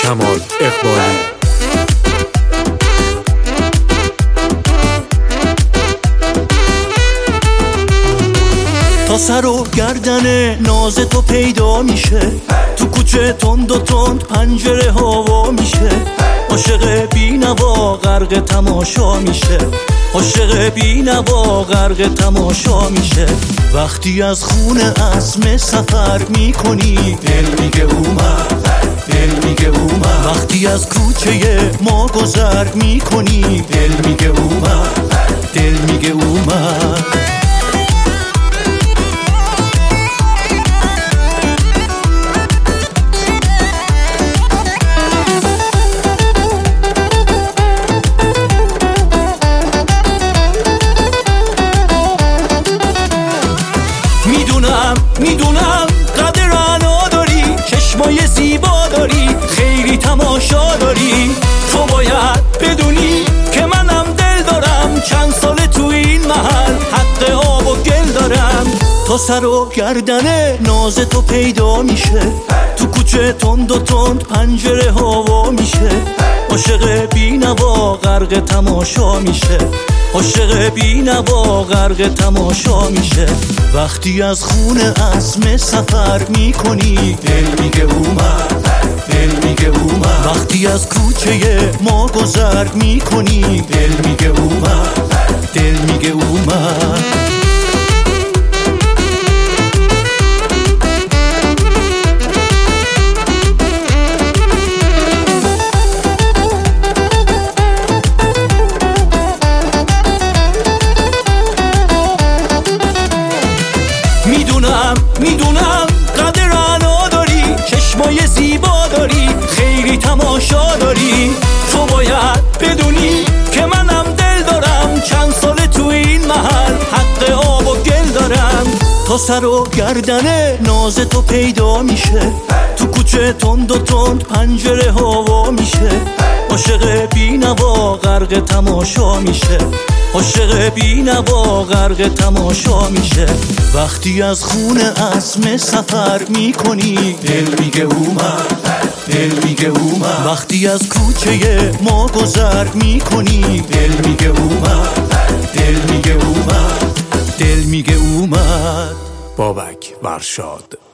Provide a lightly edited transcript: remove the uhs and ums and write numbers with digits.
کمال اقبالی. تا سر و گردن ناز تو پیدا میشه، تو کوچه تند و تند پنجره هوا میشه. عاشق بی‌نوا غرق تماشا میشه، عاشق بی‌نوا غرق تماشا میشه. وقتی از خونه عزم سفر میکنی دل میگه اومد، دل میگه اومد. وقتی از کوچه ما گذر میکنی دل میگه اومد، دل میگه اومد. میدونم قدر انا داری، چشمای زیبا داری، خیلی تماشا داری. تو باید بدونی که منم دل دارم، چند سال تو این محل حق آب و گل دارم. تا سر و گردن ناز تو پیدا میشه، تو کوچه تند و تند پنجره هوا میشه. عاشق بی‌نوا غرق تماشا میشه، عاشق بی‌نوا غرق تماشا میشه. وقتی از خونه عزم سفر میکنی دل میگه اومد، دل میگه اومد. وقتی از کوچه ما گذر میکنی دل میگه اومد، دل میگه اومد. میدونم قدر انا داری، چشمای زیبا داری، خیلی تماشا داری. تو باید بدونی که منم دل دارم، چند سال تو این محل حق آب و گل دارم. تا سر و گردن ناز تو پیدا میشه، تو کوچه تند و تند پنجره هوا میشه. عاشق بی‌نوا غرق تماشا میشه، عاشق بی‌نوا غرق تماشا میشه. وقتی از خونه عزم سفر میکنی دل میگه اومد، دل میگه اومد. وقتی از کوچه ما گذر میکنی دل میگه اومد، دل میگه اومد، دل میگه اومد. بابک ورشاد.